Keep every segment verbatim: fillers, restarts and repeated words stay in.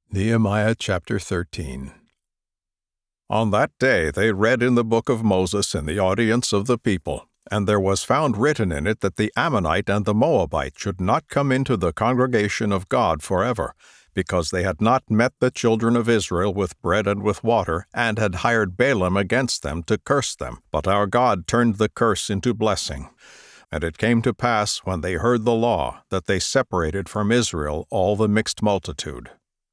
Nehemiah chapter thirteen. On that day they read in the book of Moses in the audience of the people, and there was found written in it that the Ammonite and the Moabite should not come into the congregation of God forever, because they had not met the children of Israel with bread and with water, and had hired Balaam against them to curse them. But our God turned the curse into blessing. And it came to pass, when they heard the law, that they separated from Israel all the mixed multitude.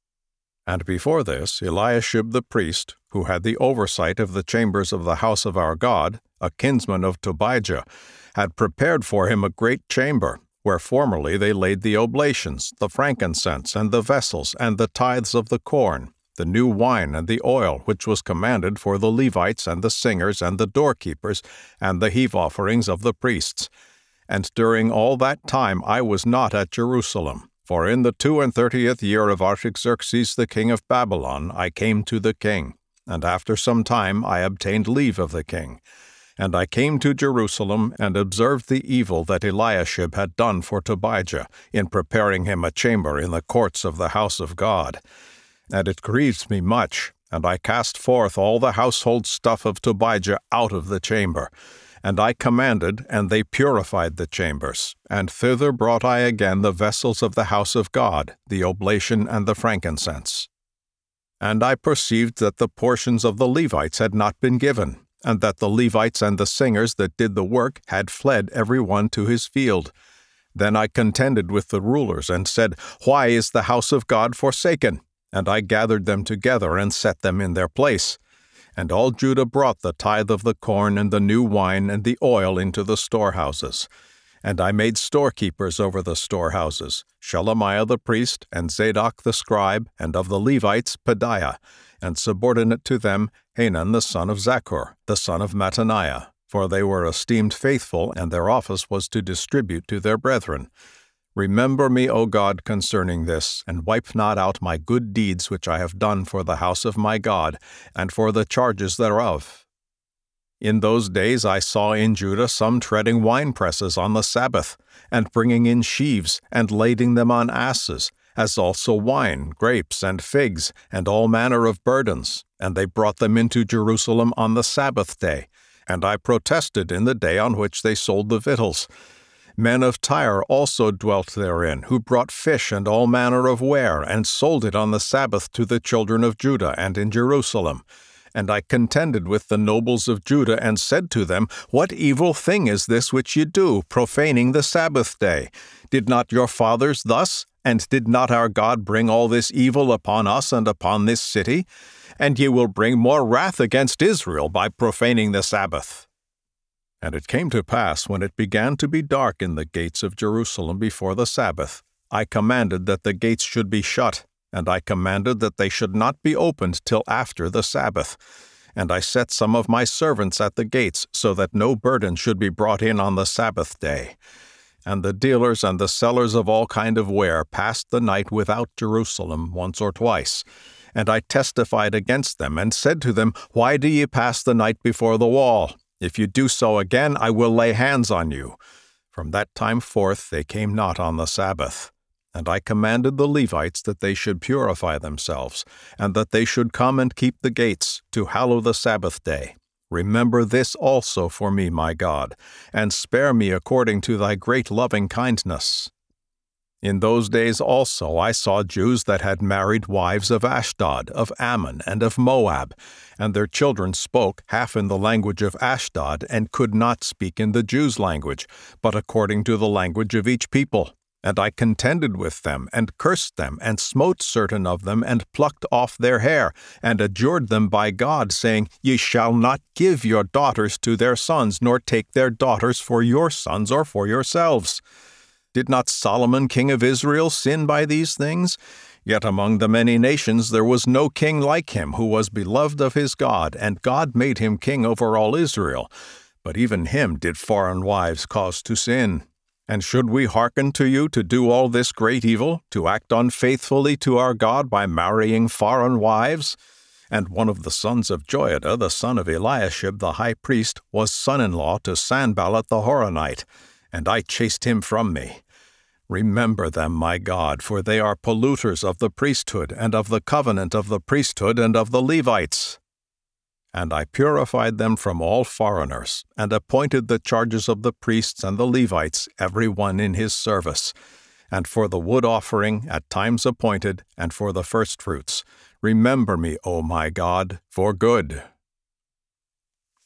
And before this, Eliashib the priest, who had the oversight of the chambers of the house of our God, a kinsman of Tobijah, had prepared for him a great chamber, where formerly they laid the oblations, the frankincense, and the vessels, and the tithes of the corn, the new wine and the oil, which was commanded for the Levites and the singers and the doorkeepers, and the heave offerings of the priests. And during all that time I was not at Jerusalem. For in the two and thirtieth year of Artaxerxes the king of Babylon I came to the king, and after some time I obtained leave of the king. And I came to Jerusalem, and observed the evil that Eliashib had done for Tobijah, in preparing him a chamber in the courts of the house of God. And it grieved me much, and I cast forth all the household stuff of Tobijah out of the chamber. And I commanded, and they purified the chambers. And thither brought I again the vessels of the house of God, the oblation and the frankincense. And I perceived that the portions of the Levites had not been given, and that the Levites and the singers that did the work had fled every one to his field. Then I contended with the rulers, and said, Why is the house of God forsaken? And I gathered them together, and set them in their place. And all Judah brought the tithe of the corn and the new wine and the oil into the storehouses. And I made storekeepers over the storehouses, Shelemiah the priest, and Zadok the scribe, and of the Levites Pedaiah, and subordinate to them Hanan the son of Zaccur, the son of Mattaniah, for they were esteemed faithful, and their office was to distribute to their brethren. Remember me, O God, concerning this, and wipe not out my good deeds which I have done for the house of my God, and for the charges thereof. In those days I saw in Judah some treading winepresses on the Sabbath, and bringing in sheaves, and lading them on asses, as also wine, grapes, and figs, and all manner of burdens, and they brought them into Jerusalem on the Sabbath day. And I protested in the day on which they sold the victuals. Men of Tyre also dwelt therein, who brought fish and all manner of ware, and sold it on the Sabbath to the children of Judah and in Jerusalem. And I contended with the nobles of Judah, and said to them, What evil thing is this which ye do, profaning the Sabbath day? Did not your fathers thus? And did not our God bring all this evil upon us and upon this city? And ye will bring more wrath against Israel by profaning the Sabbath. And it came to pass, when it began to be dark in the gates of Jerusalem before the Sabbath, I commanded that the gates should be shut, and I commanded that they should not be opened till after the Sabbath. And I set some of my servants at the gates, so that no burden should be brought in on the Sabbath day. And the dealers and the sellers of all kind of ware passed the night without Jerusalem once or twice. And I testified against them, and said to them, Why do ye pass the night before the wall? If you do so again, I will lay hands on you. From that time forth they came not on the Sabbath. And I commanded the Levites that they should purify themselves, and that they should come and keep the gates, to hallow the Sabbath day. Remember this also for me, my God, and spare me according to thy great loving kindness. In those days also I saw Jews that had married wives of Ashdod, of Ammon, and of Moab, and their children spoke half in the language of Ashdod, and could not speak in the Jews' language, but according to the language of each people. And I contended with them, and cursed them, and smote certain of them, and plucked off their hair, and adjured them by God, saying, Ye shall not give your daughters to their sons, nor take their daughters for your sons or for yourselves. Did not Solomon king of Israel sin by these things? Yet among the many nations there was no king like him, who was beloved of his God, and God made him king over all Israel. But even him did foreign wives cause to sin. And should we hearken to you to do all this great evil, to act unfaithfully to our God by marrying foreign wives? And one of the sons of Joiada, the son of Eliashib the high priest, was son-in-law to Sanballat the Horonite, and I chased him from me. Remember them, my God, for they are polluters of the priesthood and of the covenant of the priesthood and of the Levites. And I purified them from all foreigners, and appointed the charges of the priests and the Levites, every one in his service, and for the wood offering at times appointed, and for the firstfruits. Remember me, O my God, for good.